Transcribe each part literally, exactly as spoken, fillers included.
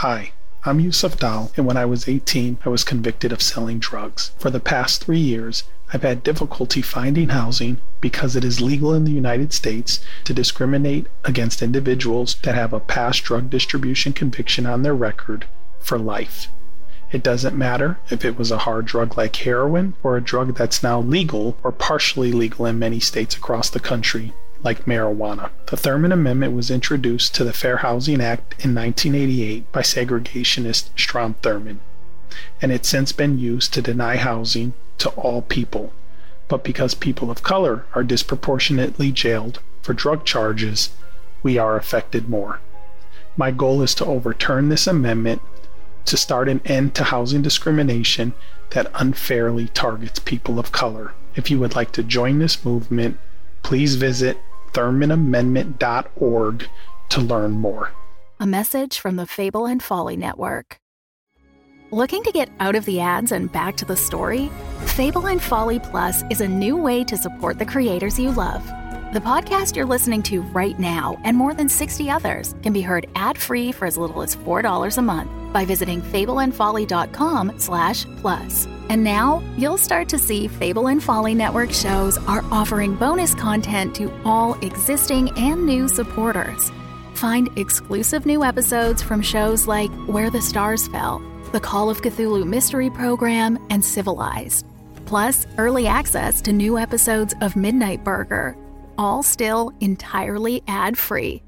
Hi, I'm Yusuf Dal, and when I was eighteen, I was convicted of selling drugs. For the past three years, I've had difficulty finding housing because it is legal in the United States to discriminate against individuals that have a past drug distribution conviction on their record for life. It doesn't matter if it was a hard drug like heroin or a drug that's now legal or partially legal in many states across the country, like marijuana. The Thurmond Amendment was introduced to the Fair Housing Act in nineteen eighty-eight by segregationist Strom Thurmond, and it's since been used to deny housing to all people. But because people of color are disproportionately jailed for drug charges, we are affected more. My goal is to overturn this amendment to start an end to housing discrimination that unfairly targets people of color. If you would like to join this movement, please visit thurmond amendment dot org to learn more. A message from the Fable and Folly Network. Looking to get out of the ads and back to the story? Fable and Folly Plus is a new way to support the creators you love. The podcast you're listening to right now and more than sixty others can be heard ad-free for as little as four dollars a month by visiting fableandfolly.com slash plus. And now you'll start to see Fable and Folly Network shows are offering bonus content to all existing and new supporters. Find exclusive new episodes from shows like Where the Stars Fell, The Call of Cthulhu Mystery Program, and Civilized. Plus, early access to new episodes of Midnight Burger, all still entirely ad-free.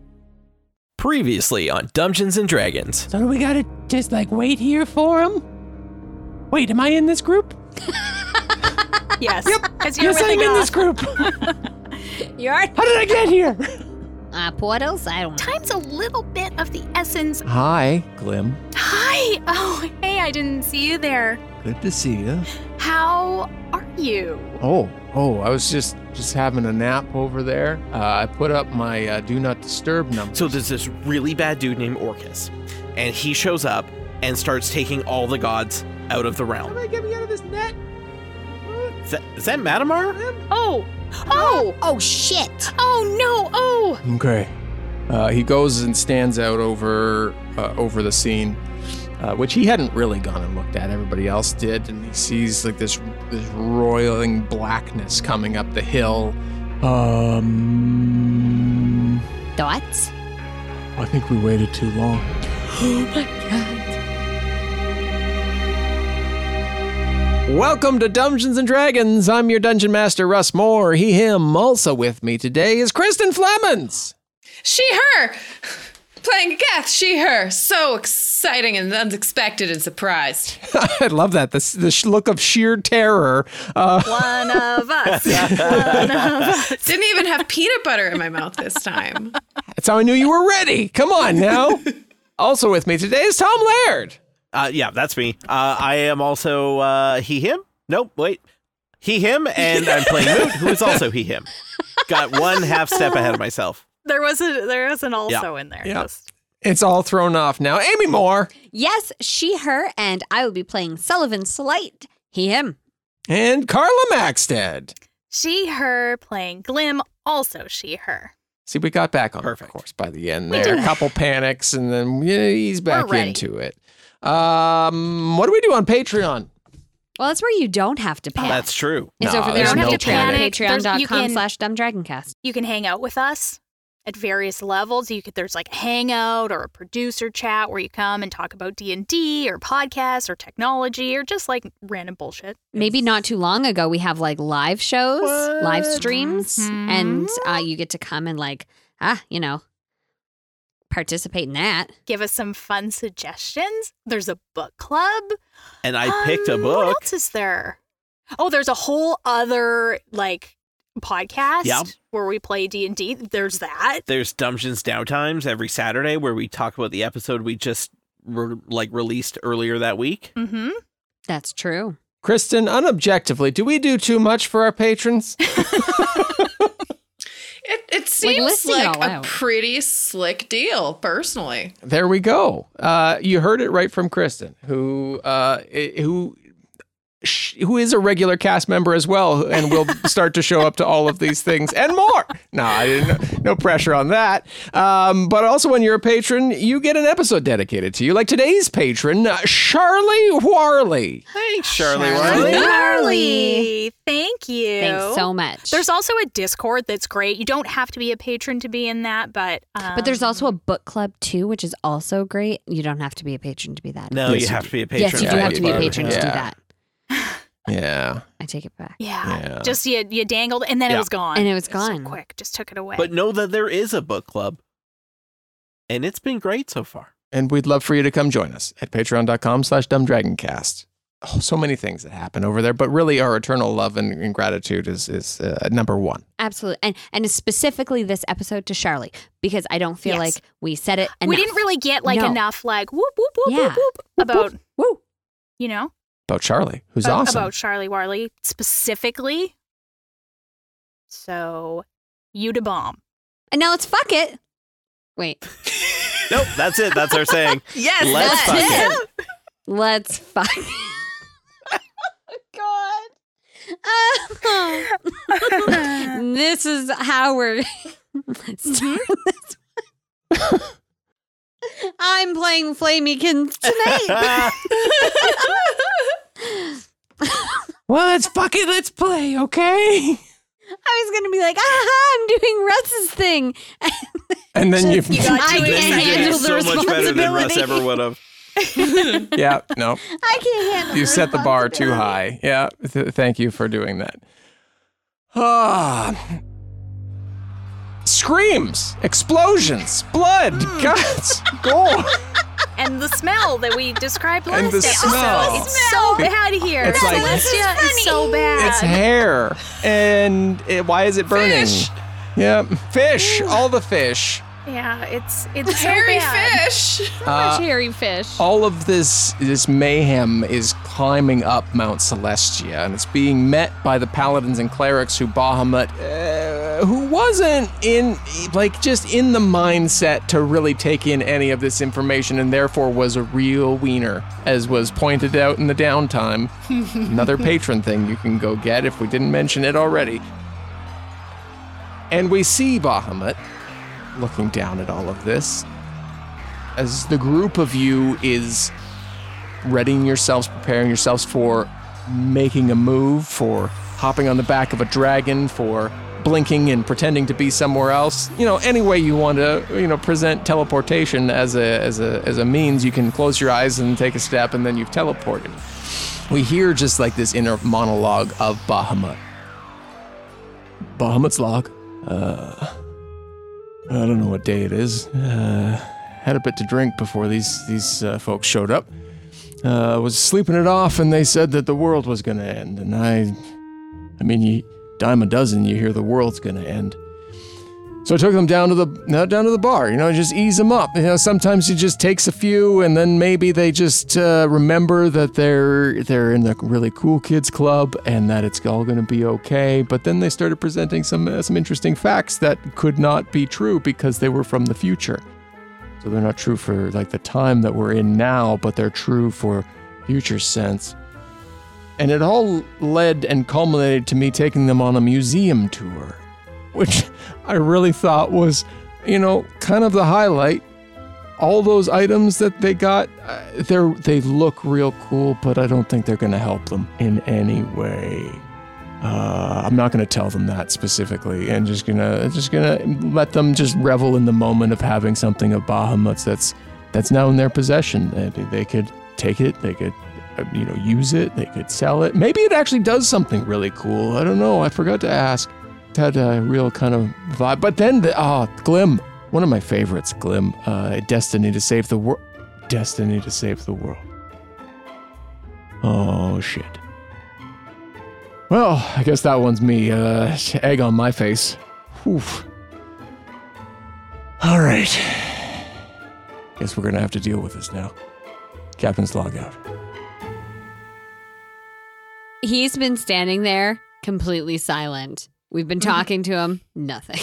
Previously on Dungeons and Dragons. So do we gotta just like wait here for him? Wait, am I in this group? Yes. Yep. Because you're yes, I'm in this group. You're. How did I get here? Uh, portals? I don't know. Time's a little bit of the essence. Hi, Glim. Hi! Oh, hey, I didn't see you there. Good to see you. How are you? Oh, oh, I was just just having a nap over there. Uh, I put up my uh, do not disturb number. So there's this really bad dude named Orcus, and he shows up and starts taking all the gods out of the realm. How do I get me out of this net? Is that, is that Matamar? Oh! Oh! Oh, shit. Oh, no! Oh! Okay. Uh, he goes and stands out over uh, over the scene, uh, which he hadn't really gone and looked at. Everybody else did, and he sees like this this roiling blackness coming up the hill. Um. Dots? I think we waited too long. Oh my god. Welcome to Dungeons and Dragons. I'm your Dungeon Master, Russ Moore. He, him. Also with me today is Kristen Flemons. She, her. Playing Geth, she, her. So exciting and unexpected and surprised. I love that. The, the sh- look of sheer terror. Uh, One of us. One of us. Didn't even have peanut butter in my mouth this time. That's how I knew you were ready. Come on now. Also with me today is Tom Laird. Uh, yeah, that's me. Uh, I am also uh, he, him. Nope, wait. He, him, and I'm playing Moot, who is also he, him. Got one half step ahead of myself. There was a there was an also Yeah. in there. Yeah. Just- It's all thrown off now. Amy Moore. Yes, she, her, and I will be playing Sullivan Slight. He, him. And Carla Maxted. She, her, playing Glim, also she, her. See, we got back on Perfect. the course by the end We there. did. A couple panics, and then yeah, he's back ready. into it. Um, what do we do on Patreon? Well, that's where you don't have to pay. That's true. It's No, over there's there on no Patreon, panic. There's- you patreon.com can- slash dumbdragoncast. You can hang out with us at various levels. You could there's like a hangout or a producer chat where you come and talk about D and D or podcasts or technology or just like random bullshit. Maybe not too long ago, we have like live shows, What? live streams, Mhm. and uh, you get to come and like, ah, you know, participate in that. Give us some fun suggestions. There's a book club. And I picked a Um, book. What else is there? Oh, there's a whole other like podcast Yep. where we play D and D. There's that. There's Dungeons Downtimes every Saturday where we talk about the episode we just re- like released earlier that week. Mm-hmm. That's true. Kristen, unobjectively, do we do too much for our patrons? It, it seems listing it like all a out. pretty slick deal, personally. There we go. Uh, you heard it right from Kristen, who uh, i- who sh- who is a regular cast member as well, and will start to show up to all of these things and more. No, I didn't. No pressure on that. Um, but also, when you're a patron, you get an episode dedicated to you, like today's patron, uh, Charlie Warley. Thanks, Charlie Charlie. Warley. Charlie, thank you. Thanks so much. There's also a Discord that's great. You don't have to be a patron to be in that, but um, but there's also a book club too, which is also great. You don't have to be a patron to be that. No, Yes, you you have do. to be a patron. Yes, you do Yeah, have to be a yeah. patron to do Yeah. that. Yeah. I take it back. yeah, Yeah. just you you dangled and then Yeah. it was gone. And it was So gone. quick. Just took it away. But know that there is a book club, and it's been great so far. And we'd love for you to come join us at patreon.com slash dumbdragoncast. Oh, so many things that happen over there, but really our eternal love and, and gratitude is is uh, number one. Absolutely. And and specifically this episode to Charlie, because I don't feel Yes. like we said it enough. we didn't really get like No. enough like whoop whoop whoop Yeah. whoop whoop about Woo. you know About Charlie, who's about, awesome. about Charlie Warley specifically. So you to bomb. And now let's fuck it. Wait. Nope, that's it. That's our saying. Yes, Let's fuck it. Let's fuck. God. Oh. This is how we're starting this. I'm playing Flamykins tonight. Well, let's fuck it. Let's play, okay? I was going to be like, aha, I'm doing Russ's thing. And then you, You got I too can't excited. handle the so much better than Russ responsibility. ever would have. yeah, no, I can't handle you the set the bar too responsibility. high. Yeah, th- thank you for doing that. Ah, screams, explosions, blood, guts, gore. And the smell that we described last And the episode. smell. It's so bad here. It's like- Celestia is so bad. It's hair, and it, why is it burning? Fish. Yeah, fish, all the fish. Yeah, it's it's so Hairy bad. fish. Uh, Hairy fish. all of this this mayhem is climbing up Mount Celestia, and it's being met by the paladins and clerics who Bahamut, uh, who wasn't in, like, just in the mindset to really take in any of this information, and therefore was a real wiener, as was pointed out in the downtime. Another patron thing you can go get if we didn't mention it already. And we see Bahamut looking down at all of this as the group of you is readying yourselves, preparing yourselves for making a move, for hopping on the back of a dragon, for blinking and pretending to be somewhere else. You know, any way you want to, you know, present teleportation as a as a as a means. You can close your eyes and take a step, and then you've teleported. We hear just like this inner monologue of Bahamut. Bahamut's log. Uh, I don't know what day it is. Uh, had a bit to drink before these these uh, folks showed up. Uh, was sleeping it off, and they said that the world was going to end. And I, I mean, you dime a dozen, you hear the world's going to end. So I took them down to the uh, down to the bar. You know, just ease them up. You know, sometimes it just takes a few, and then maybe they just uh, remember that they're they're in the really cool kids club, and that it's all going to be okay. But then they started presenting some uh, some interesting facts that could not be true because they were from the future. So they're not true for like the time that we're in now, but they're true for future sense. And it all led and culminated to me taking them on a museum tour, which I really thought was, you know, kind of the highlight. All those items that they got, uh, they're they look real cool, but I don't think they're going to help them in any way. Uh, I'm not going to tell them that specifically, and just gonna just gonna let them just revel in the moment of having something of Bahamut's that's that's now in their possession. They, they could take it, they could, uh, you know, use it, they could sell it. Maybe it actually does something really cool. I don't know. I forgot to ask. It had a real kind of vibe. But then, the, oh, Glim, one of my favorites, Glim, uh, Destiny to Save the World. Destiny to Save the World. Oh, shit. Well, I guess that one's me. Uh, egg on my face. Whew. All right. Guess we're gonna have to deal with this now. Captain's log out. He's been standing there completely silent. We've been talking to him. Nothing.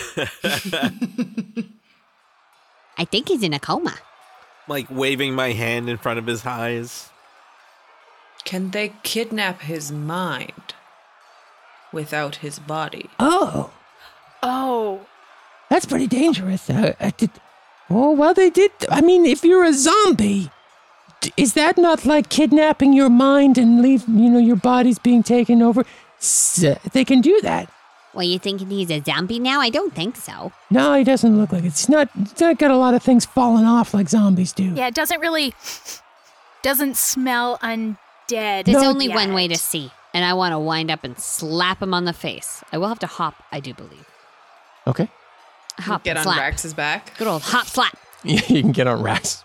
I think he's in a coma. Like waving my hand in front of his eyes. Can they kidnap his mind without his body? Oh, Oh. that's pretty dangerous. Uh, I did, oh, well, they did. I mean, if you're a zombie, d- is that not like kidnapping your mind and leave, you know, your body's being taken over? S- uh, they can do that. Well, you thinking he's a zombie now? I don't think so. No, he doesn't look like it. It's not, it's not got a lot of things falling off like zombies do. Yeah, it doesn't really... Doesn't smell undead. There's No, only yet. one way to see, and I want to wind up and slap him on the face. I will have to hop, I do believe. Okay. Hop Get and on slap. Rax's back. Good old hop slap. Yeah, you can get on Rax.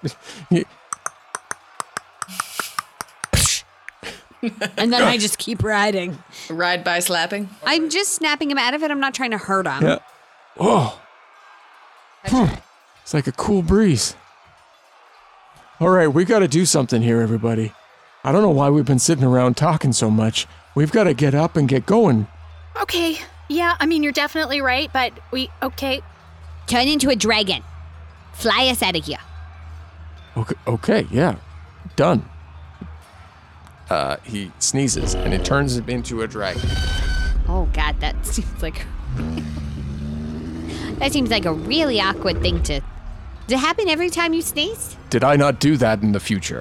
And then I just keep riding. Ride by slapping. I'm just snapping him out of it. I'm not trying to hurt him. Yeah. Oh. Hmm. It's like a cool breeze. All right, we got to do something here, everybody. I don't know why we've been sitting around talking so much. We've got to get up and get going. Okay. Yeah, I mean, you're definitely right, but we... Okay. Turn into a dragon. Fly us out of here. Okay, okay, yeah. Done. Uh, he sneezes and it turns him into a dragon. Oh, God, that seems like... that seems like a really awkward thing to... Does it happen every time you sneeze? Did I not do that in the future?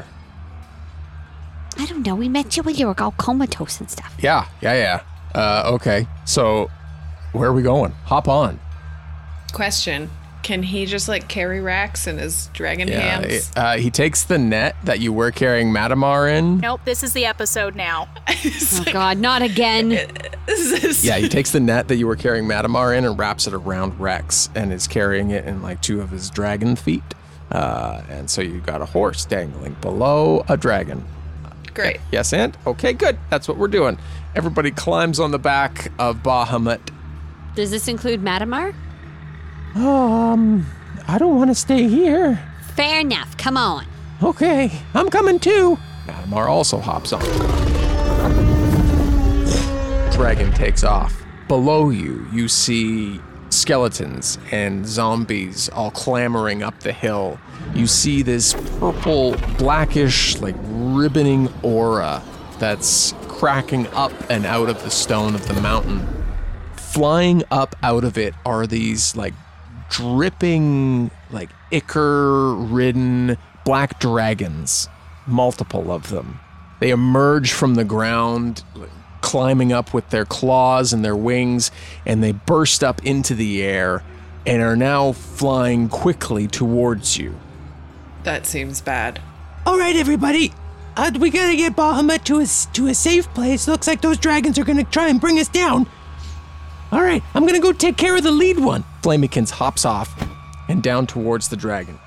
I don't know. We met you when you were all comatose and stuff. Yeah, yeah, yeah. Uh, okay, so where are we going? Hop on. Question. Can he just like carry Rax in his dragon Yeah, hands? uh, he takes the net that you were carrying Matamar in. Nope, this is the episode now. Oh, God, not again. Yeah, he takes the net that you were carrying Matamar in and wraps it around Rex and is carrying it in like two of his dragon feet. Uh, and so you got a horse dangling below a dragon. Great. Yes, and? Okay, good. That's what we're doing. Everybody climbs on the back of Bahamut. Does this include Matamar? Um, I don't want to stay here. Fair enough. Come on. Okay, I'm coming too. Matamar also hops on. Dragon takes off. Below you, you see skeletons and zombies all clambering up the hill. You see this purple, blackish, like ribboning aura that's cracking up and out of the stone of the mountain. Flying up out of it are these like dripping, like ichor-ridden black dragons, multiple of them. They emerge from the ground, like, climbing up with their claws and their wings, and they burst up into the air and are now flying quickly towards you. That seems bad. All right, everybody. Uh, we gotta get Bahamut to a, to a safe place. Looks like those dragons are gonna try and bring us down. All right, I'm gonna go take care of the lead one. Flamikins hops off and down towards the dragon.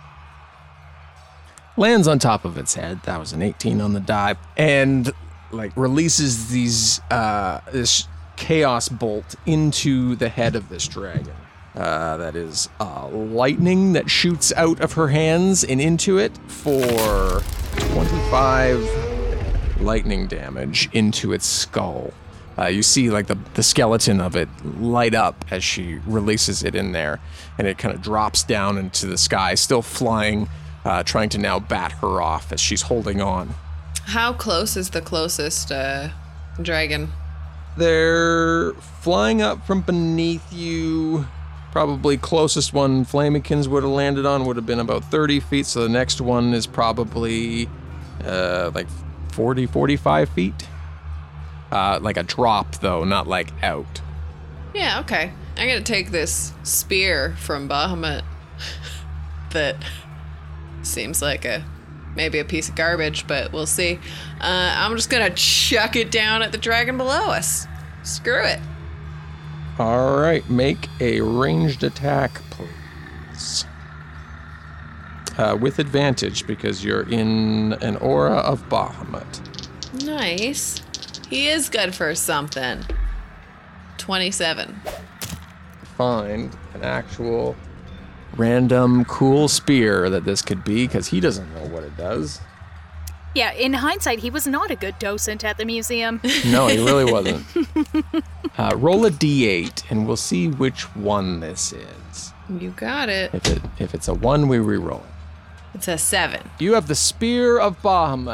Lands on top of its head. That was an eighteen on the die. And like releases these uh, this chaos bolt into the head of this dragon. Uh, that is uh, lightning that shoots out of her hands and into it for twenty-five lightning damage into its skull. Uh, you see like the, the skeleton of it light up as she releases it in there, and it kind of drops down into the sky, still flying, uh, trying to now bat her off as she's holding on. How close is the closest uh, dragon? They're flying up from beneath you. Probably closest one Flamikins would have landed on would have been about thirty feet, so the next one is probably uh, like forty, forty-five feet. Uh, like a drop, though, not like out. Yeah, okay. I'm gonna take this spear from Bahamut that seems like a maybe a piece of garbage, but we'll see. Uh, I'm just gonna chuck it down at the dragon below us. Screw it. All right, make a ranged attack, please. Uh, with advantage, because you're in an aura of Bahamut. Nice. He is good for something. twenty-seven. Find an actual random cool spear that this could be, because he doesn't know what it does. Yeah, in hindsight, he was not a good docent at the museum. No, he really wasn't. Uh, roll a d eight, and we'll see which one this is. You got it. If it if it's a one, we re-roll it. It's a seven. You have the Spear of Bahamut.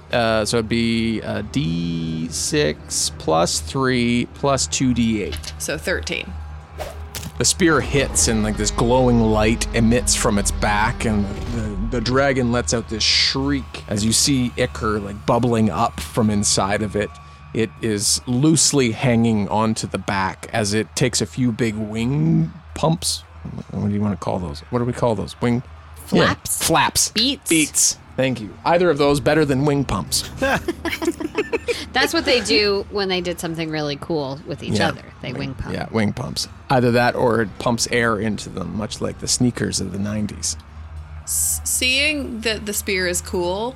Uh, so it'd be uh, D six plus three plus two D eight. So thirteen. The spear hits and like this glowing light emits from its back, and the, the dragon lets out this shriek as you see Iker like bubbling up from inside of it. It is loosely hanging onto the back as it takes a few big wing pumps. What do you want to call those? What do we call those? Wing Flaps? Yeah, flaps. Beats? Beats. Thank you. Either of those better than wing pumps. That's what they do when they did something really cool with each Yeah. other. They wing pump. Yeah, wing pumps. Either that or it pumps air into them, much like the sneakers of the nineties. S- seeing that the spear is cool,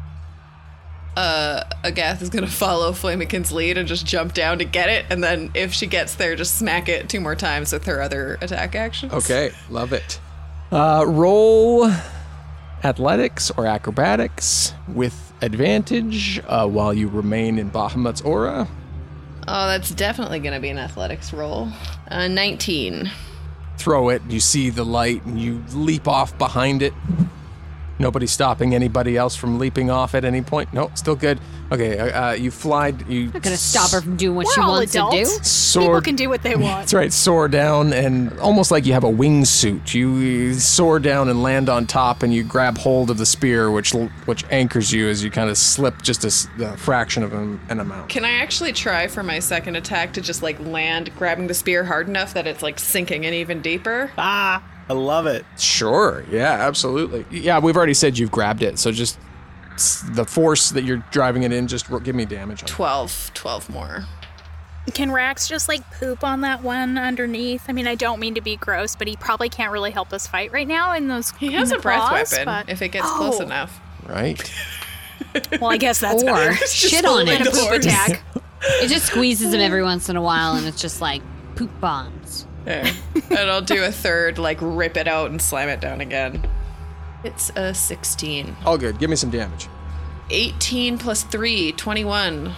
uh, Agath is gonna follow Flamekin's lead and just jump down to get it, and then if she gets there, just smack it two more times with her other attack actions. Okay, love it. Uh, roll athletics or acrobatics with advantage uh, while you remain in Bahamut's aura. Oh, that's definitely gonna be an athletics roll. Uh, nineteen. Throw it, you see the light, and you leap off behind it. Nobody stopping anybody else from leaping off at any point. Nope, still good. Okay, uh, you fly. You Not gonna stop her from doing what We're she all wants adults. to do. People soar. can do what they want. That's right, soar down, and almost like you have a wingsuit. You, you soar down and land on top, and you grab hold of the spear, which which anchors you as you kind of slip just a, s- a fraction of an, an amount. Can I actually try for my second attack to just like land grabbing the spear hard enough that it's like sinking in even deeper? Ah, I love it. Sure, yeah, absolutely. Yeah, we've already said you've grabbed it, so just s- the force that you're driving it in, just ro- give me damage on it. twelve. twelve more. Can Rax just like poop on that one underneath? I mean, I don't mean to be gross, but he probably can't really help us fight right now in those. He in has the a breath claws, weapon but- if it gets close Oh. enough. Right. Well, I guess that's Or better. shit on And a it. poop attack. It just squeezes him every once in a while, and it's just like poop bombs. Yeah. And I'll do a third, like rip it out and slam it down again. It's a sixteen. All good. Give me some damage. eighteen plus three, twenty-one.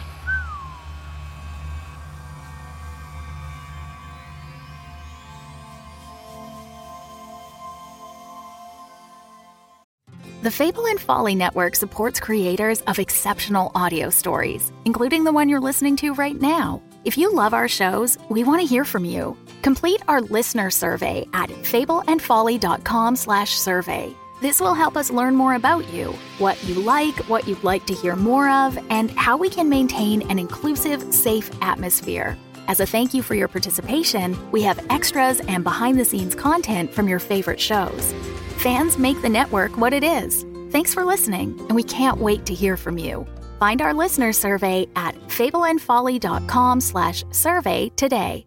The Fable and Folly Network supports creators of exceptional audio stories, including the one you're listening to right now. If you love our shows, we want to hear from you. Complete our listener survey at fableandfolly.com slash survey. This will help us learn more about you, what you like, what you'd like to hear more of, and how we can maintain an inclusive, safe atmosphere. As a thank you for your participation, we have extras and behind-the-scenes content from your favorite shows. Fans make the network what it is. Thanks for listening, and we can't wait to hear from you. Find our listener survey at fableandfolly.com slash survey today.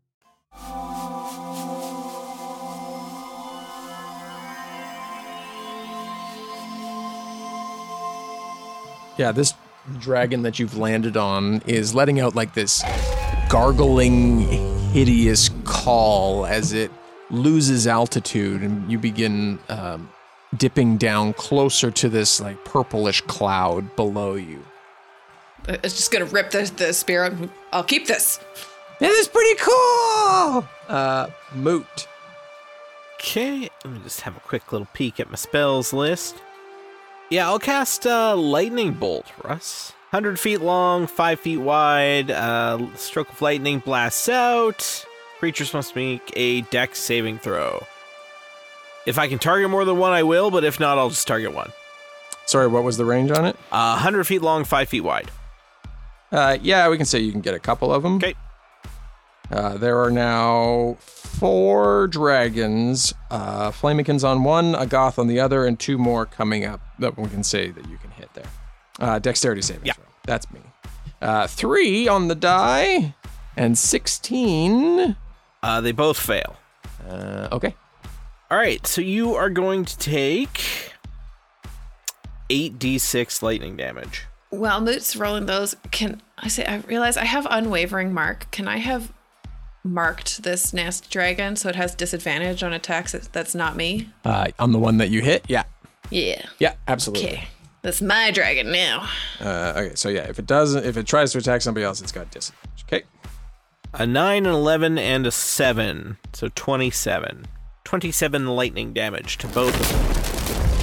Yeah, this dragon that you've landed on is letting out like this gargling, hideous call as it loses altitude, and you begin um, dipping down closer to this like purplish cloud below you. It's just gonna rip the, the spear. I'll keep this. This is pretty cool! Uh, Moot. Okay, let me just have a quick little peek at my spells list. Yeah, I'll cast uh, Lightning Bolt, Russ. one hundred feet long, five feet wide, uh, stroke of lightning blasts out. Creatures must make a dex saving throw. If I can target more than one, I will, but if not, I'll just target one. Sorry, what was the range on it? Uh, one hundred feet long, five feet wide. Uh, yeah, we can say you can get a couple of them. Okay. Uh, there are now four dragons, uh, Flamekins on one, a Goth on the other, and two more coming up that we can say that you can hit there. Uh, dexterity saving Yeah. throw. That's me. Uh, three on the die, and sixteen. Uh, they both fail. Uh, okay. All right, so you are going to take eight d six lightning damage. While Moot's rolling those, can I say, I realize I have unwavering mark. Can I have marked this nasty dragon so it has disadvantage on attacks that- that's not me? Uh, on the one that you hit, yeah. Yeah. Yeah, absolutely. Okay. That's my dragon now. Uh, okay, so yeah, if it doesn't, if it tries to attack somebody else, it's got disadvantage. Okay. A nine, an eleven, and a seven, so twenty-seven. twenty-seven lightning damage to both of them.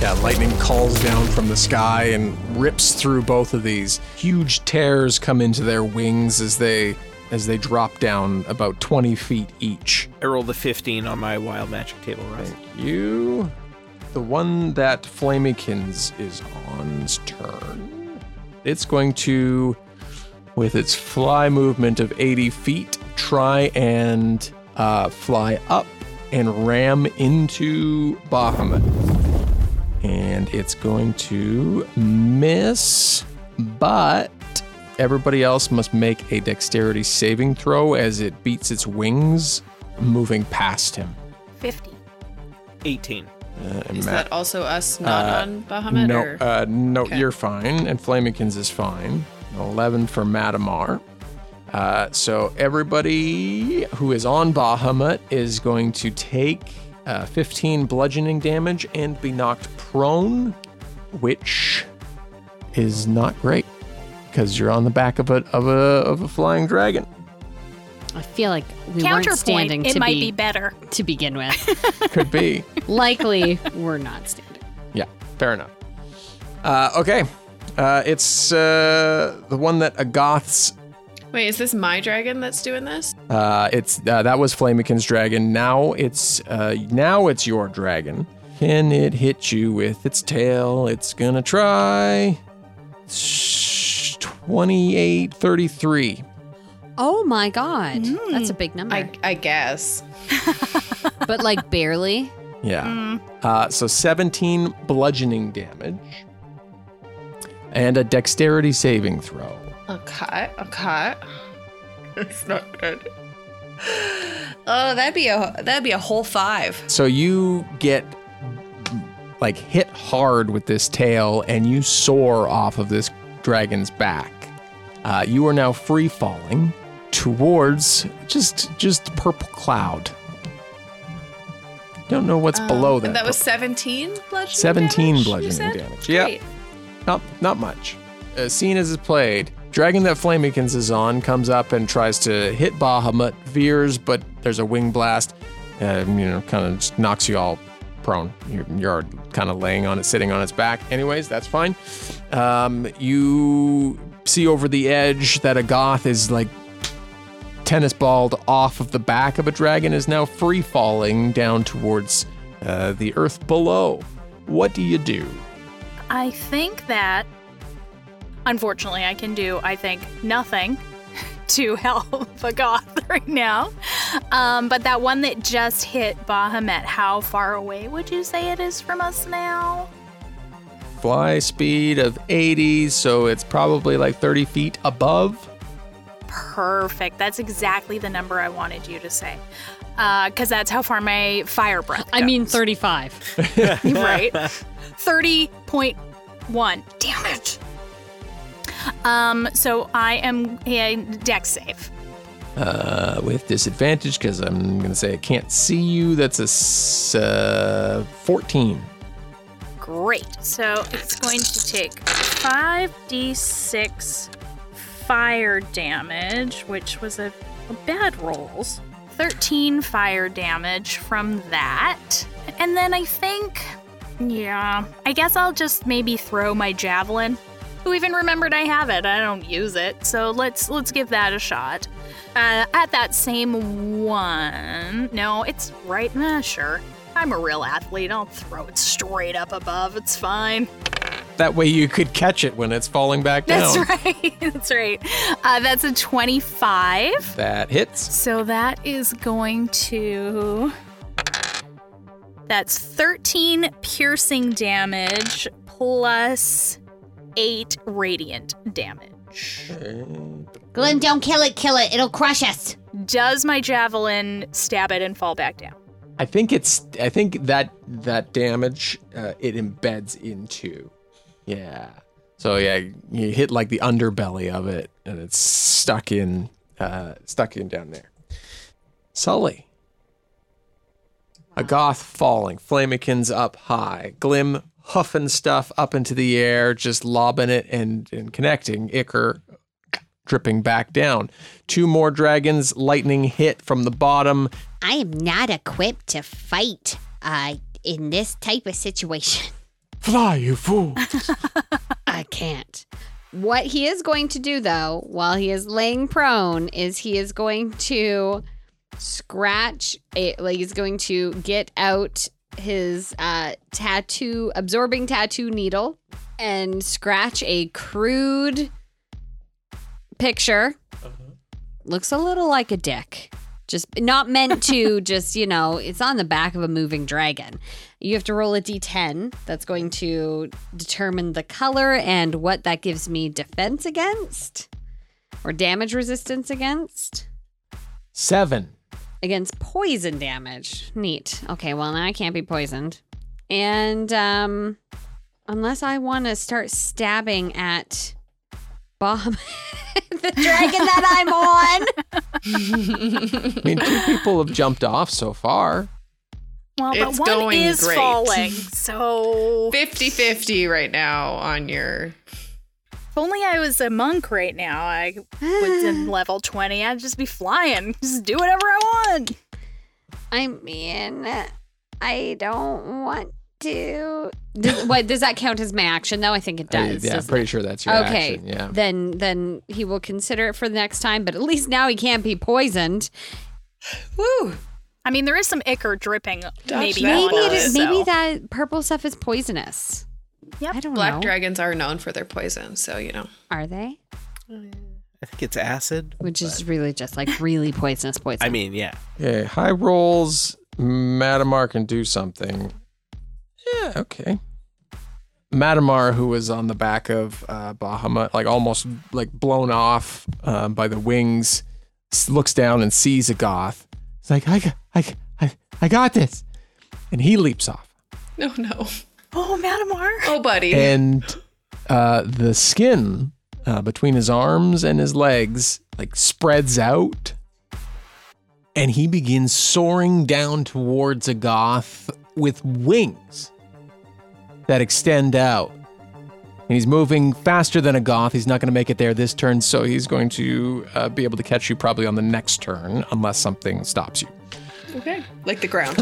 Yeah, lightning calls down from the sky and rips through both of these. Huge tears come into their wings as they as they drop down about twenty feet each. I rolled a fifteen on my wild magic table, right? Thank you. The one that Flamekins is on's turn. It's going to, with its fly movement of eighty feet, try and uh, fly up and ram into Bahamut. And it's going to miss, but everybody else must make a dexterity saving throw as it beats its wings, moving past him. fifty. eighteen. Uh, and Is Matt- that also us not uh, on Bahamut? No, or? uh, no, Okay. you're fine, and Flamekins is fine. eleven for Matamar. Uh, so everybody who is on Bahamut is going to take uh, fifteen bludgeoning damage and be knocked prone, which is not great because you're on the back of a of a of a flying dragon. I feel like we weren't standing Counterpoint, it to might be, be better. to begin with. Could be. Likely, we're not standing. Yeah, fair enough. Uh, okay, uh, it's uh, the one that Agoth's. Wait, is this my dragon that's doing this? Uh, it's uh, that was Flamekin's dragon. Now it's uh, now it's your dragon. Can it hit you with its tail? It's gonna try. Shh, twenty-eight, thirty-three. Oh my god. That's a big number. I, I guess. but like barely. Yeah. Uh, so seventeen bludgeoning damage and a dexterity saving throw. Okay, okay. It's not good. Oh, that'd be a that'd be a whole five. So you get like hit hard with this tail and you soar off of this dragon's back. Uh, you are now free falling towards just just purple cloud. Don't know what's below that. And that was pur- seventeen bludgeoning seventeen damage, you bludgeoning said? damage. Yeah. Great. Not not much. Uh, seen as it's played, dragon that Flamekins is on comes up and tries to hit Bahamut, veers, but there's a wing blast. Uh, you know, kind of just knocks you all prone. You're, you're kind of laying on it, sitting on its back. Anyways, that's fine. Um, you see over the edge that a goth is like tennis balled off of the back of a dragon, is now free falling down towards uh, the earth below. What do you do? I think that, unfortunately, I can do, I think, nothing to help the goth right now. Um, but that one that just hit Bahamut, how far away would you say it is from us now? Fly speed of eighty, so it's probably like thirty feet above. Perfect. That's exactly the number I wanted you to say. Because that's how far my fire breath goes. I mean thirty-five. You're right. thirty point one. Damn it. Um, so I am a dex save. Uh, with disadvantage, because I'm going to say I can't see you. That's a s- uh, fourteen. Great. So it's going to take five d six fire damage, which was a, a bad rolls. thirteen fire damage from that. And then I think, yeah, I guess I'll just maybe throw my javelin. Who even remembered I have it? I don't use it. So let's let's give that a shot. Uh, at that same one. No, it's right. Eh, sure. I'm a real athlete. I'll throw it straight up above. It's fine. That way you could catch it when it's falling back down. That's right. That's right. Uh, that's a twenty-five. That hits. So that is going to. That's thirteen piercing damage plus eight radiant damage. Glenn, don't kill it, kill it. It'll crush us. Does my javelin stab it and fall back down? I think it's. I think that that damage uh, it embeds into. Yeah. So yeah, you hit like the underbelly of it, and it's stuck in, uh, stuck in down there. Sully. A goth falling, Flamekins up high, Glim huffing stuff up into the air, just lobbing it and, and connecting. Iker dripping back down. Two more dragons, lightning hit from the bottom. I am not equipped to fight uh, in this type of situation. Fly, you fool. I can't. What he is going to do, though, while he is laying prone, is he is going to scratch, a, like he's going to get out his uh, tattoo, absorbing tattoo needle and scratch a crude picture. Uh-huh. Looks a little like a dick. Just not meant to just, you know, it's on the back of a moving dragon. You have to roll a d ten. That's going to determine the color and what that gives me defense against or damage resistance against. Seven. Against poison damage. Neat. Okay, well, now I can't be poisoned. And um, unless I want to start stabbing at Bahamut, the dragon that I'm on. I mean, two people have jumped off so far. Well, It's but one going is great. falling, so... fifty-fifty right now on your... If only I was a monk right now, I was in level twenty, I'd just be flying. Just do whatever I want. I mean, I don't want to. Does, what, does that count as my action, though? I think it does. Uh, yeah, I'm pretty sure that's your okay, action. Yeah. Then, then he will consider it for the next time, but at least now he can't be poisoned. Woo! I mean, there is some ichor dripping maybe that going Maybe, on, bullet. it, so- maybe that purple stuff is poisonous. Yep. I don't Black know. dragons are known for their poison, so, you know. Are they? I think it's acid. Which is really just like really poisonous poison. I mean, yeah. Okay, high rolls. Matamar can do something. Yeah, okay. Matamar, who was on the back of uh, Bahamut, like almost like blown off uh, by the wings, s- looks down and sees a goth. He's like, I, got- I, I, I got this. And he leaps off. No, no. Oh, Matamar. Oh, buddy. And uh, the skin uh, between his arms and his legs like spreads out, and he begins soaring down towards a goth with wings that extend out. And he's moving faster than a goth. He's not going to make it there this turn, so he's going to uh, be able to catch you probably on the next turn, unless something stops you. Okay. Like the ground.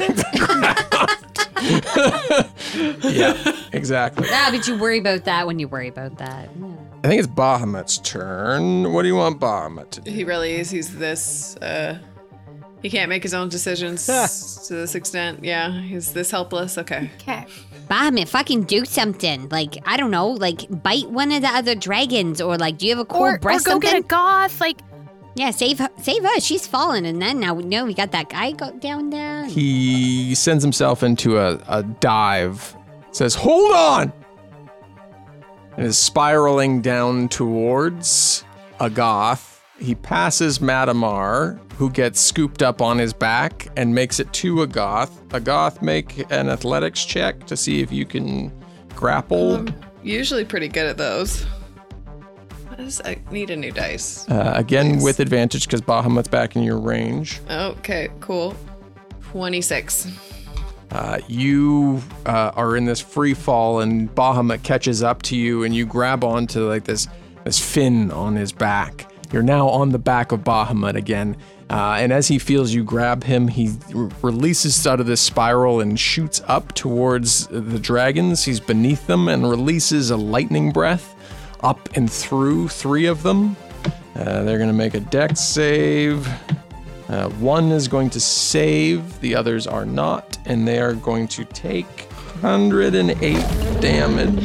Yeah, exactly. Ah, but you worry about that when you worry about that. Yeah. I think it's Bahamut's turn. What do you want Bahamut to do? He really is. He's this, uh... He can't make his own decisions to this extent. Yeah, he's this helpless. Okay. Okay. Bahamut, fucking do something. Like, I don't know, like bite one of the other dragons, or like, do you have a cool Or, or breast go something? get a goth, like... Yeah, save her, save her. She's fallen, and then now we know we got that guy go down there. He sends himself into a, a dive, says, hold on! And is spiraling down towards a goth. He passes Matamar, who gets scooped up on his back and makes it to a goth. A goth, make an athletics check to see if you can grapple. I'm usually pretty good at those. I just I need a new dice. Uh, again, Nice. with advantage because Bahamut's back in your range. Okay, cool. twenty-six. Uh, you uh, are in this free fall, and Bahamut catches up to you, and you grab onto like this this fin on his back. You're now on the back of Bahamut again, uh, and as he feels you grab him, he r- releases out of this spiral and shoots up towards the dragons. He's beneath them and releases a lightning breath up and through three of them. Uh, they're going to make a dex save. Uh, one is going to save, the others are not, and they are going to take one hundred eight damage.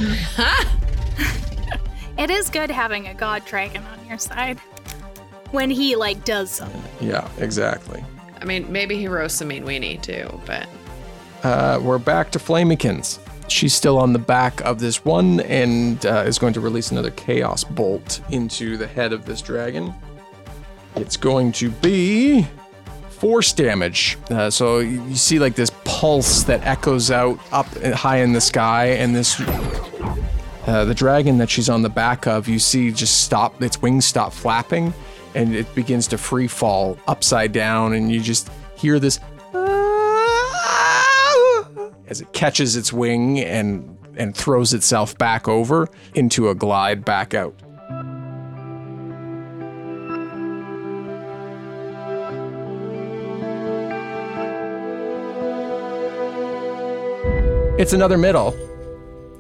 It is good having a god dragon on your side. When he, like, does something. Yeah, exactly. I mean, maybe he roasts a mean weenie too, but Uh, we're back to Flamikins. She's still on the back of this one and uh, is going to release another Chaos Bolt into the head of this dragon. It's going to be force damage. Uh, so you you see like this pulse that echoes out up high in the sky, and this uh, the dragon that she's on the back of, you see just stop, its wings stop flapping, and it begins to free fall upside down, and you just hear this as it catches its wing and and throws itself back over into a glide back out. It's another middle.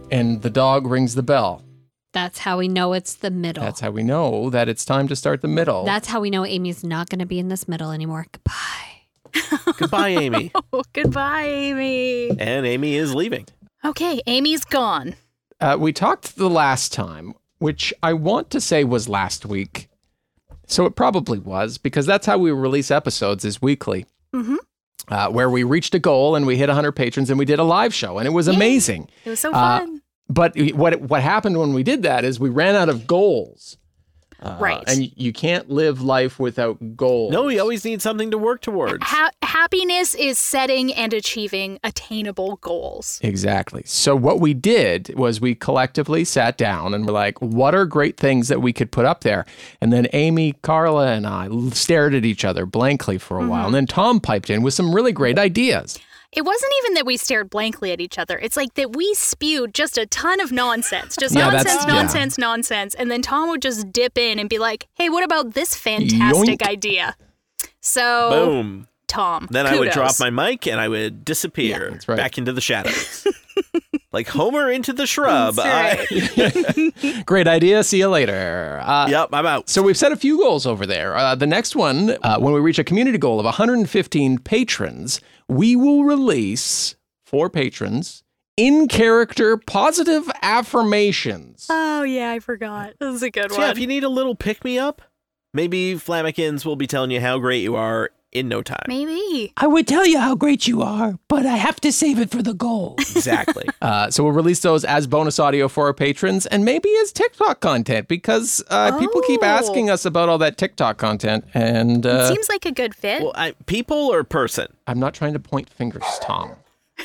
and the dog rings the bell. That's how we know it's the middle. That's how we know that it's time to start the middle. That's how we know Amy's not going to be in this middle anymore. Goodbye. Goodbye, Amy. Oh, goodbye, Amy. And Amy is leaving. Okay, Amy's gone. Uh, we talked the last time, which I want to say was last week. So it probably was, because that's how we release episodes, is weekly. Mm-hmm. Uh, where we reached a goal and we hit one hundred patrons and we did a live show, and it was Yay. amazing. It was so Uh, fun. But what what happened when we did that is we ran out of goals. Uh, Right. And you can't live life without goals. No, we always need something to work towards. Ha- happiness is setting and achieving attainable goals. Exactly. So what we did was we collectively sat down and were like, what are great things that we could put up there? And then Amy, Carla, and I stared at each other blankly for a Mm-hmm. while. And then Tom piped in with some really great ideas. It wasn't even that we stared blankly at each other. It's like that we spewed just a ton of nonsense. Just Yeah, nonsense, that's- yeah. nonsense, nonsense. And then Tom would just dip in and be like, hey, what about this fantastic Yoink. idea? So, Boom. Tom, Then I would drop kudos. my mic and I would disappear That's right. back into the shadows. Like Homer into the shrub. That's I- Great idea. See you later. Uh, yep, I'm out. So we've set a few goals over there. Uh, the next one, uh, when we reach a community goal of one hundred fifteen patrons, we will release for patrons in-character positive affirmations. Oh, yeah, I forgot. This is a good So one. yeah, if you need a little pick-me-up, maybe Flammikins will be telling you how great you are in no time. Maybe. I would tell you how great you are, but I have to save it for the goal. Exactly. Uh, so we'll release those as bonus audio for our patrons and maybe as TikTok content because uh, people keep Oh. asking us about all that TikTok content. And It uh, seems like a good fit. Well, I, people or person? I'm not trying to point fingers, Tom.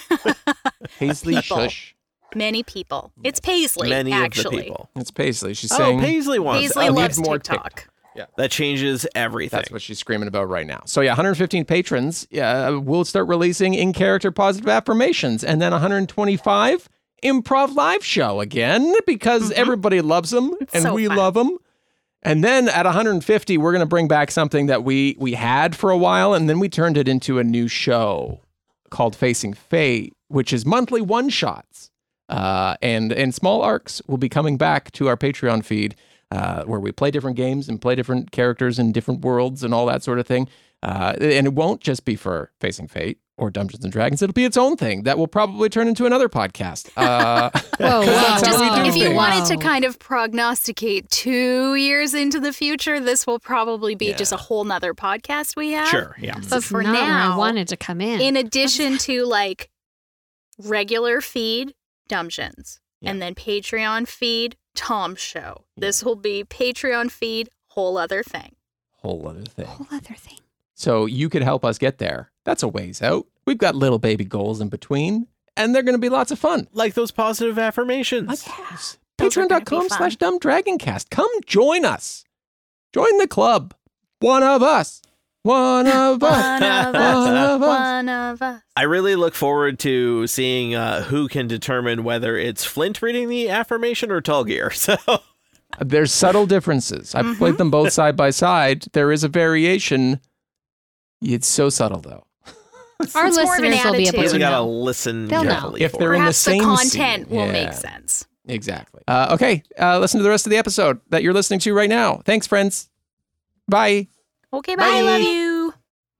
Paisley, People. shush. Many people. It's Paisley, Many actually. of the people. It's Paisley. She's Oh, saying Paisley wants Paisley it. need loves more TikTok. That changes everything. that's what she's screaming about right now. So yeah, one hundred fifteen patrons. Yeah, we'll start releasing in-character positive affirmations, and then one hundred twenty-five improv live show again because everybody loves them and so we fun. love them. And then at one hundred fifty, we're going to bring back something that we we had for a while, and then we turned it into a new show called Facing Fate, which is monthly one-shots. Uh, and, and small arcs will be coming back to our Patreon feed uh, where we play different games and play different characters in different worlds and all that sort of thing. Uh, and it won't just be for Facing Fate or Dungeons and Dragons. It'll be its own thing that will probably turn into another podcast. Uh, Whoa, that's whoa, how we whoa. do If you things. wanted to Wow. kind of prognosticate two years into the future, this will probably be just a whole nother podcast we have. Sure, yeah. But That's for not where now, I wanted to come in. in addition to like regular feed Dungeons and then Patreon feed Tom's show, this will be Patreon feed whole other thing. Whole other thing. Whole other thing. So you could help us get there. That's a ways out. We've got little baby goals in between, and they're going to be lots of fun. Like those positive affirmations. Yes. Those are gonna be Patreon.com fun. slash Dumb Dragoncast. Come join us. Join the club. One of us. One of us. One of One us. of us. One of us. I really look forward to seeing uh, who can determine whether it's Flint reading the affirmation or Tulgir. So There's subtle differences. I've played them both side by side. There is a variation. It's so subtle, though. Our It's more of an listeners will be able attitude. you to gotta know. listen They'll know. carefully. If for they're it. in the Perhaps the, same content scene. will Yeah. make sense. Exactly. Uh, okay. Uh, listen to the rest of the episode that you're listening to right now. Thanks, friends. Bye. Okay, bye. I love you.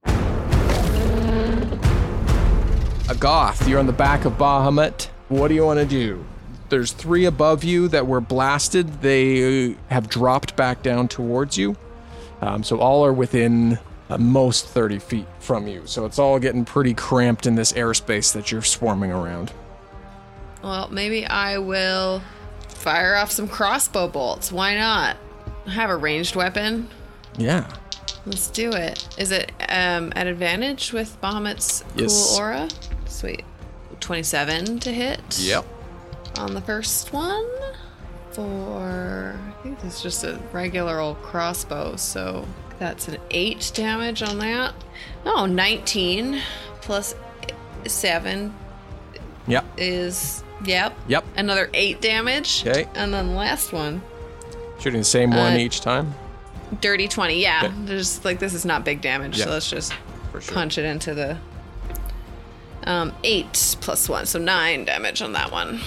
A goth. You're on the back of Bahamut. What do you want to do? There's three above you that were blasted. They have dropped back down towards you. Um, so all are within uh, most thirty feet from you. So it's all getting pretty cramped in this airspace that you're swarming around. Well, maybe I will fire off some crossbow bolts. Why not? I have a ranged weapon. Yeah. Let's do it. Is it um, at advantage with Bahamut's Yes. cool aura? Sweet. twenty-seven to hit. On the first one. For, I think it's just a regular old crossbow, so that's an eight damage on that. No, nineteen plus seven Yep. is, yep, Yep. another eight damage. Okay. And then the last one, Shooting the same one Uh, each time. dirty twenty. Yeah, Okay. there's like, this is not big damage, Yeah. so let's just For sure. punch it into the um, eight plus one, so nine damage on that one.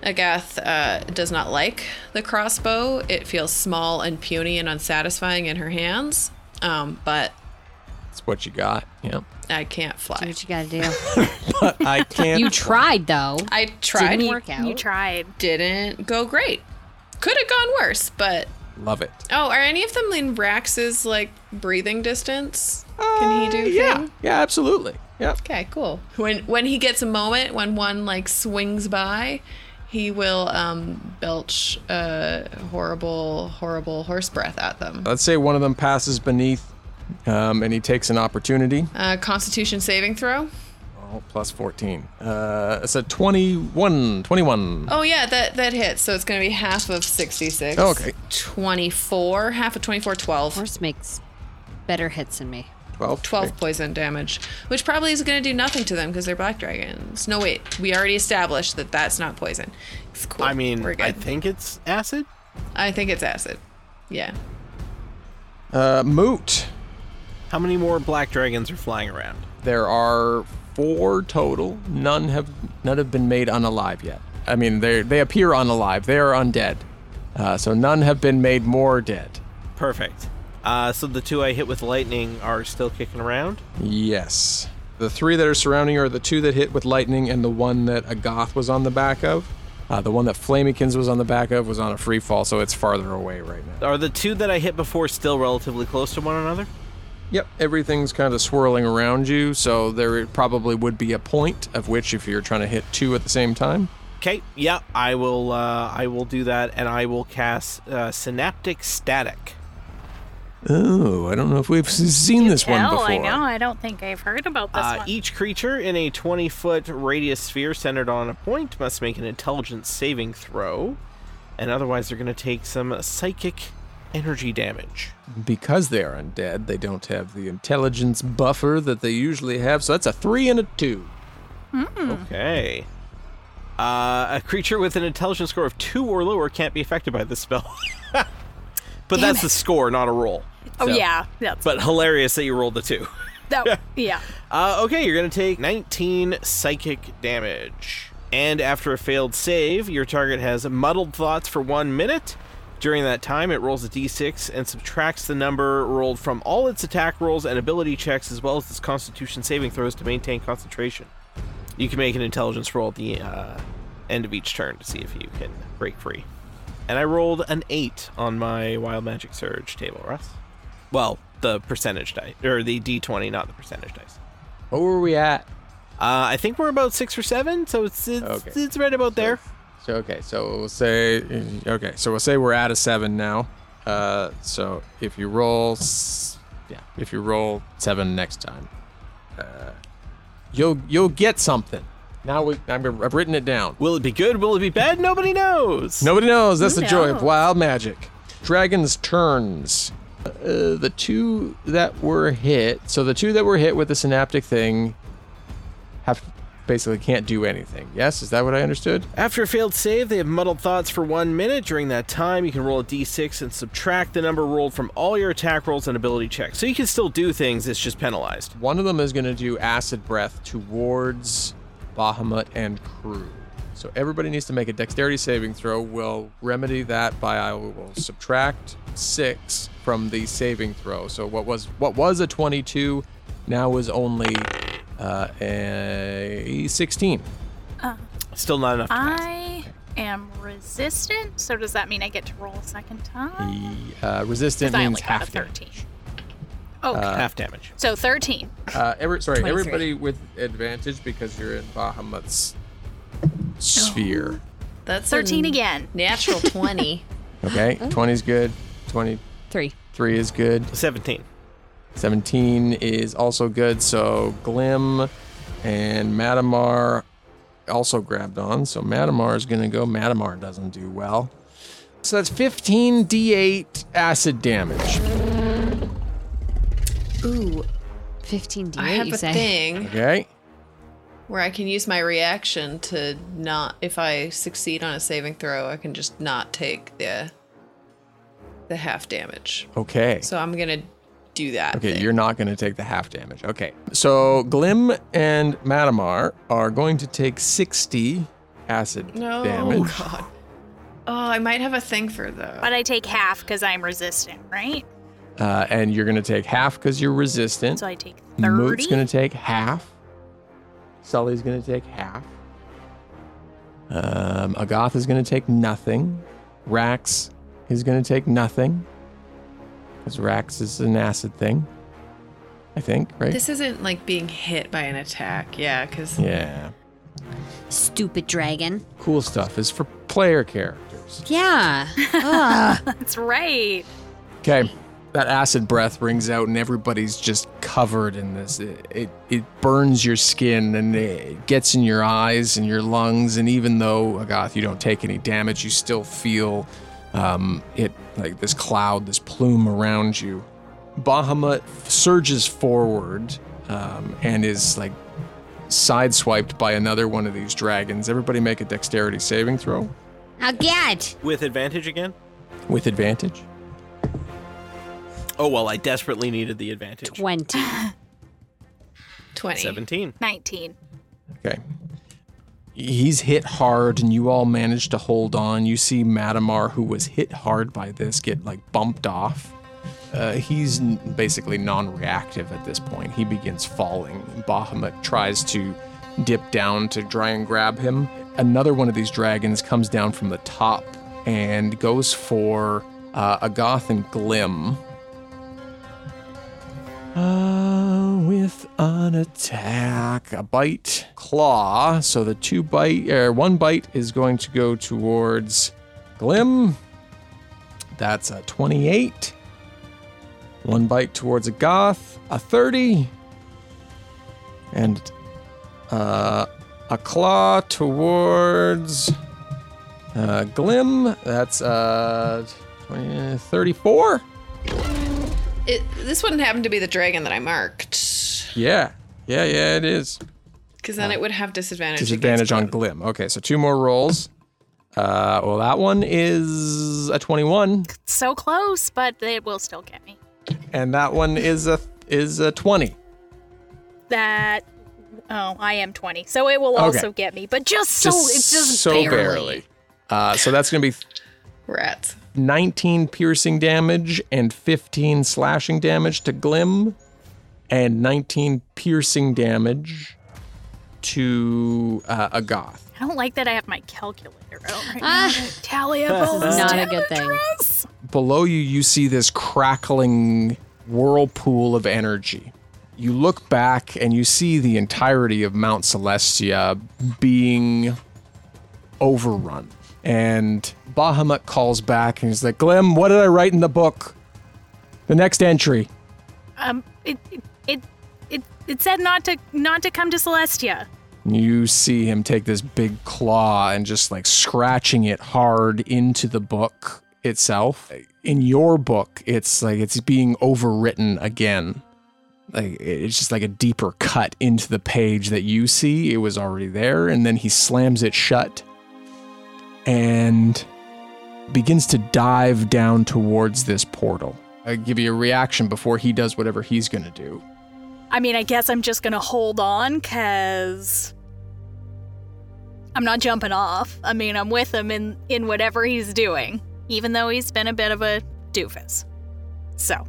Agath uh, does not like the crossbow. It feels small and puny and unsatisfying in her hands. Um, but That's what you got. Yeah. I can't Do fly. what you gotta do. But I can't. You tried though. I tried. Didn't work out. You tried. Didn't go great. Could have gone worse, but Love it. oh, are any of them in Rax's like breathing distance? Can he do? Uh, yeah. thing? Yeah, absolutely. Yeah. Okay, cool. When when he gets a moment, when one like swings by, he will um, belch uh, horrible, horrible horse breath at them. Let's say one of them passes beneath, um, and he takes an opportunity. Uh, Constitution saving throw. Oh, plus fourteen. Uh, it's a twenty-one. twenty-one. Oh yeah, that that hits. So it's gonna be half of sixty-six. Okay. twenty-four. Half of twenty-four. twelve. Horse makes better hits than me. twelve. twelve Okay. poison damage, which probably is going to do nothing to them because they're black dragons. No, wait. We already established that that's not poison. It's cool. I mean, We're good. I think it's acid. I think it's acid. Yeah. Uh, Moot. How many more black dragons are flying around? There are four total. None have none have been made unalive yet. I mean, they they appear unalive. They are undead. Uh, so none have been made more dead. Perfect. Uh, so the two I hit with lightning are still kicking around? Yes. The three that are surrounding you are the two that hit with lightning and the one that Agath was on the back of. Uh, the one that Flamikins was on the back of was on a free fall, so it's farther away right now. Are the two that I hit before still relatively close to one another? Yep, everything's kind of swirling around you, so there probably would be a point of which if you're trying to hit two at the same time. Okay, yeah, I will uh, I will do that, and I will cast uh, Synaptic Static. Oh, I don't know if we've s- seen this one Hell, before. I know. I don't think I've heard about this Uh, one. each creature in a twenty-foot radius sphere centered on a point must make an intelligence saving throw, and otherwise they're going to take some psychic energy damage. Because they are undead, they don't have the intelligence buffer that they usually have, so that's a three and a two. Okay. Uh, a creature with an intelligence score of two or lower can't be affected by this spell. But that's the score, not a roll. oh, So- yeah. That's, But hilarious that you rolled the two. that, yeah. Uh, okay, you're going to take nineteen psychic damage. And after a failed save, your target has muddled thoughts for one minute. During that time, it rolls a d six and subtracts the number rolled from all its attack rolls and ability checks, as well as its constitution saving throws to maintain concentration. You can make an intelligence roll at the uh, end of each turn to see if you can break free. And I rolled an eight on my Wild Magic Surge table, Russ. Well, the percentage dice, or the d twenty, not the percentage dice. What were we at? Uh, I think we're about six or seven, so it's it's, Okay. it's right about there. So okay, so we'll say okay, so we'll say we're at a seven now. Uh, so if you roll, s- yeah, if you roll seven next time, uh, you'll you'll get something. Now we I've I've written it down. Will it be good? Will it be bad? Nobody knows. Nobody knows. That's Who the joy of knows? wild magic. Dragon's turns. Uh, the two that were hit. So the two that were hit with the synaptic thing have basically can't do anything. Yes, is that what I understood? After a failed save, they have muddled thoughts for one minute. During that time, you can roll a d six and subtract the number rolled from all your attack rolls and ability checks. So you can still do things, it's just penalized. One of them is going to do acid breath towards Bahamut and crew. So everybody needs to make a dexterity saving throw. We'll remedy that by I will subtract six from the saving throw. So what was what was a twenty-two now is only uh, a sixteen. Still not enough to pass. I am resistant, so does that mean I get to roll a second time? The uh, resistant 'Cause I means only got a half thirteen. damage. Okay. Half damage. so thirteen. Uh, every, sorry, twenty-three. everybody with advantage because you're in Bahamut's sphere. That's thirteen a again. Natural twenty. Okay, twenty's good. twenty-three Three. is good. seventeen. seventeen is also good. So Glim and Matamar also grabbed on. So Matamar is going to go. Matamar doesn't do well. So that's fifteen d eight acid damage. Ooh. fifteen d eight, I have you a say? thing Okay. where I can use my reaction to not, if I succeed on a saving throw, I can just not take the the half damage. Okay. So I'm gonna do that. Okay, thing. you're not going to take the half damage. Okay. So Glim and Matamar are going to take sixty acid No. damage. Oh, God. Oh, I might have a thing for the. But I take half because I'm resistant, right? Uh, and you're going to take half because you're resistant. So I take Moot's thirty. going to take half. Sully's going to take half. Um, Agath is going to take nothing. Rax is going to take nothing. Because Rax is an acid thing. I think, right? This isn't like being hit by an attack. Yeah, because. Yeah. Stupid dragon. Cool stuff is for player characters. Yeah. Ugh. That's right. Okay. That acid breath rings out and everybody's just covered in this. It, it it burns your skin and it gets in your eyes and your lungs. And even though, Agath, you don't take any damage, you still feel um, it like this cloud, this plume around you. Bahamut surges forward um, and is like sideswiped by another one of these dragons. Everybody make a dexterity saving throw. I'll get. With advantage again? With advantage. Oh, well, I desperately needed the advantage. twenty. twenty. seventeen. nineteen. Okay. He's hit hard, and you all manage to hold on. You see Madamar, who was hit hard by this, get like bumped off. Uh, he's n- basically non-reactive at this point. He begins falling. Bahamut tries to dip down to try and grab him. Another one of these dragons comes down from the top and goes for uh, Agath and Glim. Uh, with an attack, a bite, claw. So the two bite, or one bite is going to go towards Glim. That's a twenty-eight. One bite towards Agath, a thirty. And uh, a claw towards uh, Glim. That's uh, twenty, thirty-four. It, this wouldn't happen to be the dragon that I marked. Yeah, yeah, yeah, it is. Because then it would have disadvantage. Disadvantage against on Glim. Glim. Okay, so two more rolls. Uh, well, that one is a twenty-one, So close, but it will still get me. and that one is a is a twenty. That. Oh, I am twenty. So it will Okay. also get me, but just so Just it's just so barely. barely. Uh, so that's gonna be Rats. nineteen piercing damage and fifteen slashing damage to Glim, and nineteen piercing damage to uh, Agath. I don't like that I have my calculator out right Ah. now. to Tally up all this Not a good thing. damage. Below you, you see this crackling whirlpool of energy. You look back and you see the entirety of Mount Celestia being overrun. And Bahamut calls back and he's like, Glim, what did I write in the book? The next entry. Um, it, it it it it said not to not to come to Celestia. You see him take this big claw and just like scratching it hard into the book itself. In your book, it's like it's being overwritten again. Like it's just like a deeper cut into the page that you see. It was already there, and then he slams it shut and begins to dive down towards this portal. I give you a reaction before he does whatever he's gonna do. I mean, I guess I'm just gonna hold on because I'm not jumping off. I mean, I'm with him in in whatever he's doing, even though he's been a bit of a doofus. So.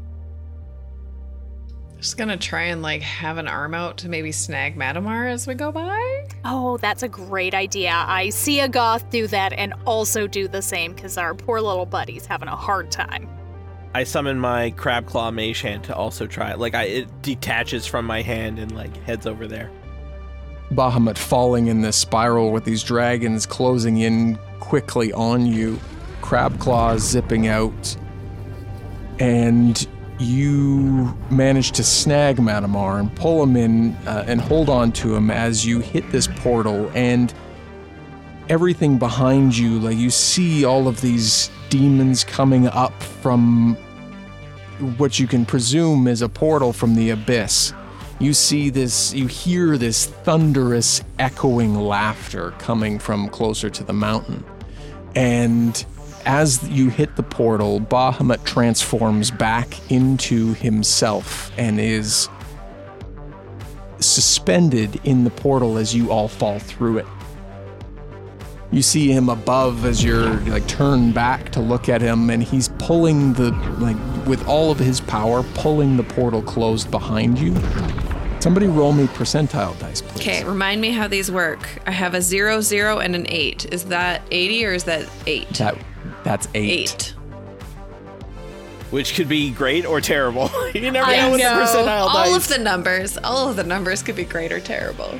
Just gonna try and like have an arm out to maybe snag Madamar as we go by. Oh, that's a great idea. I see a goth do that and also do the same because our poor little buddy's having a hard time. I summon my crab claw mage hand to also try it. Like I, it detaches from my hand and like heads over there. Bahamut falling in this spiral with these dragons closing in quickly on you, crab claws zipping out, and you manage to snag Madamar and pull him in uh, and hold on to him as you hit this portal, and everything behind you, like you see all of these demons coming up from what you can presume is a portal from the abyss. You see this, you hear this thunderous echoing laughter coming from closer to the mountain. And as you hit the portal, Bahamut transforms back into himself and is suspended in the portal as you all fall through it. You see him above as you're like turned back to look at him, and he's pulling the, like, with all of his power, pulling the portal closed behind you. Somebody roll me percentile dice, please. Okay, remind me how these work. I have a zero, zero, and an eight. Is that eighty or is that eight? That, that's eight. Eight. Which could be great or terrible. You never I know with the know. percentile All dice. of the numbers, all of the numbers could be great or terrible.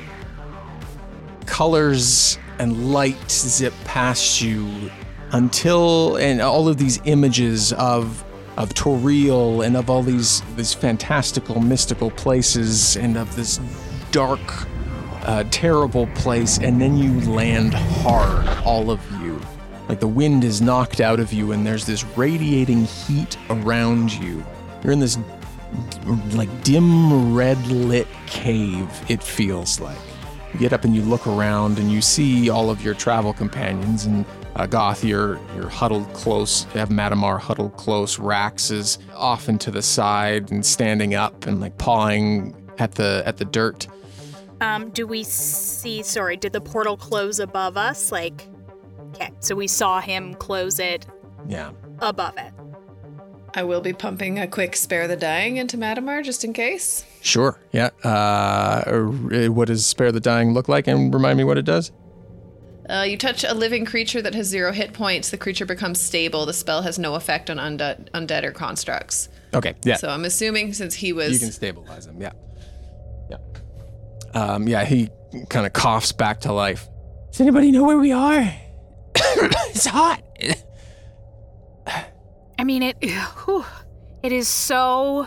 Colors and light zip past you until, and all of these images of of Toriel and of all these these fantastical, mystical places and of this dark, uh, terrible place, and then you land hard, all of you. Like the wind is knocked out of you, and there's this radiating heat around you. You're in this like dim red lit cave, it feels like. You get up and you look around and you see all of your travel companions, and uh, Goth, you're, you're huddled close. You have Matamar huddled close. Rax is off and to the side and standing up and like pawing at the at the dirt. Um, do we see, sorry, did the portal close above us? Like, okay, so we saw him close it Yeah. above it. I will be pumping a quick Spare the Dying into Matamar just in case. Sure. Yeah. Uh, what does Spare the Dying look like? And remind me what it does? Uh, you touch a living creature that has zero hit points. The creature becomes stable. The spell has no effect on undead, undead or constructs. Okay. Yeah. So I'm assuming since he was... You can stabilize him. Yeah. Yeah. Um, yeah. He kind of coughs back to life. Does anybody know where we are? It's hot. I mean, it whew, it is so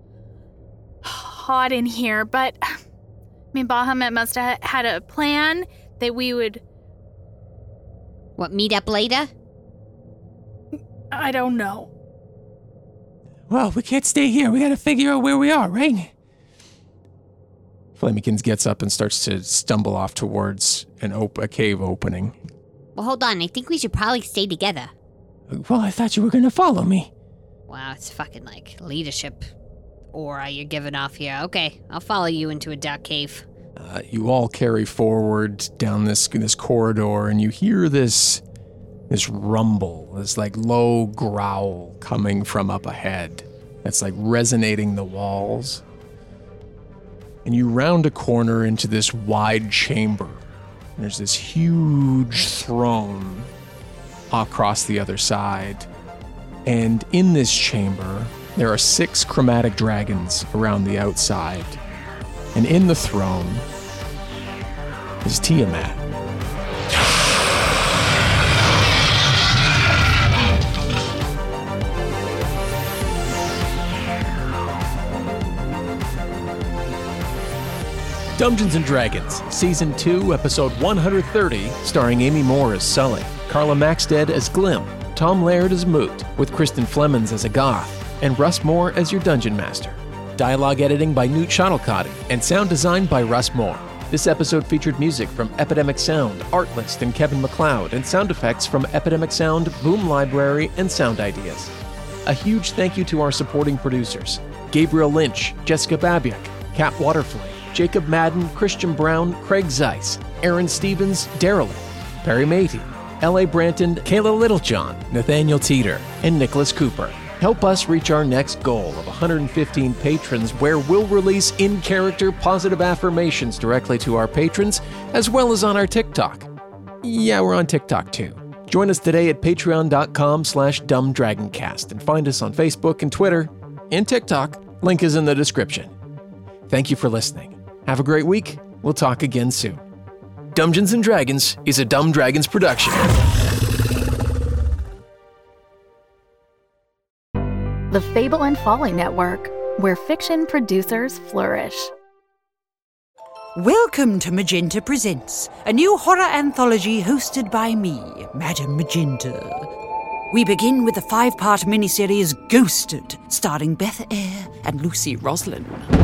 hot in here, but I mean, Bahamut must have had a plan that we would... What, meet up later? I don't know. Well, we can't stay here. We gotta figure out where we are, right? Flamekins gets up and starts to stumble off towards an op- a cave opening. Well, hold on. I think we should probably stay together. Well, I thought you were gonna follow me. Wow, it's fucking like leadership aura you're giving off here. Okay, I'll follow you into a dark cave. Uh, you all carry forward down this this corridor, and you hear this this rumble, this like low growl coming from up ahead. That's like resonating the walls. And you round a corner into this wide chamber. There's this huge throne across the other side. And in this chamber, there are six chromatic dragons around the outside. And in the throne is Tiamat. Dungeons and Dragons, Season two, Episode one hundred thirty, starring Amy Moore as Sully, Carla Maxted as Glim, Tom Laird as Moot, with Kristen Flemons as a Goth, and Russ Moore as your Dungeon Master. Dialogue editing by Newt Shuttlecotty, and sound design by Russ Moore. This episode featured music from Epidemic Sound, Artlist, and Kevin MacLeod, and sound effects from Epidemic Sound, Boom Library, and Sound Ideas. A huge thank you to our supporting producers, Gabriel Lynch, Jessica Babiak, Kat Waterflake, Jacob Madden, Christian Brown, Craig Zeiss, Aaron Stevens, Daryl, Perry Matey, L A Branton, Kayla Littlejohn, Nathaniel Teeter, and Nicholas Cooper. Help us reach our next goal of one hundred fifteen patrons, where we'll release in-character positive affirmations directly to our patrons, as well as on our TikTok. Yeah, we're on TikTok too. Join us today at patreon.com slash dumbdragoncast and find us on Facebook and Twitter and TikTok. Link is in the description. Thank you for listening. Have a great week. We'll talk again soon. Dungeons and Dragons is a Dumb Dragons production. The Fable and Folly Network, where fiction producers flourish. Welcome to Magenta Presents, a new horror anthology hosted by me, Madam Magenta. We begin with the five-part miniseries Ghosted, starring Beth Eyre and Lucy Roslin.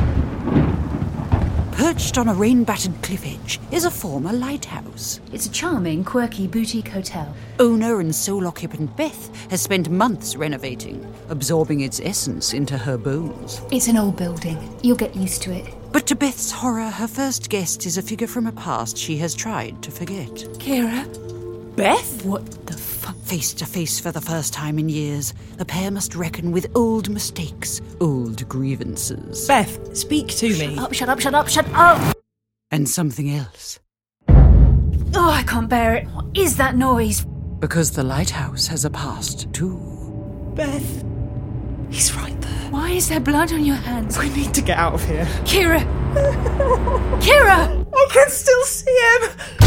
Perched on a rain-battered cliff edge is a former lighthouse. It's a charming, quirky boutique hotel. Owner and sole occupant Beth has spent months renovating, absorbing its essence into her bones. It's an old building. You'll get used to it. But to Beth's horror, her first guest is a figure from a past she has tried to forget. Kira, Beth? What the fuck? Face to face for the first time in years, the pair must reckon with old mistakes, old grievances. Beth, speak to me. Shut up, shut up, shut up, shut up! And something else. Oh, I can't bear it. What is that noise? Because the lighthouse has a past, too. Beth, he's right there. Why is there blood on your hands? We need to get out of here. Kira! Kira! I can still see him!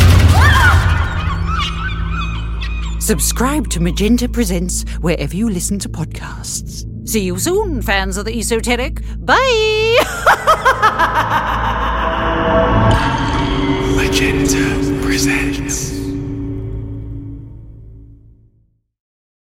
Subscribe to Magenta Presents wherever you listen to podcasts. See you soon, fans of the esoteric. Bye! Magenta Presents.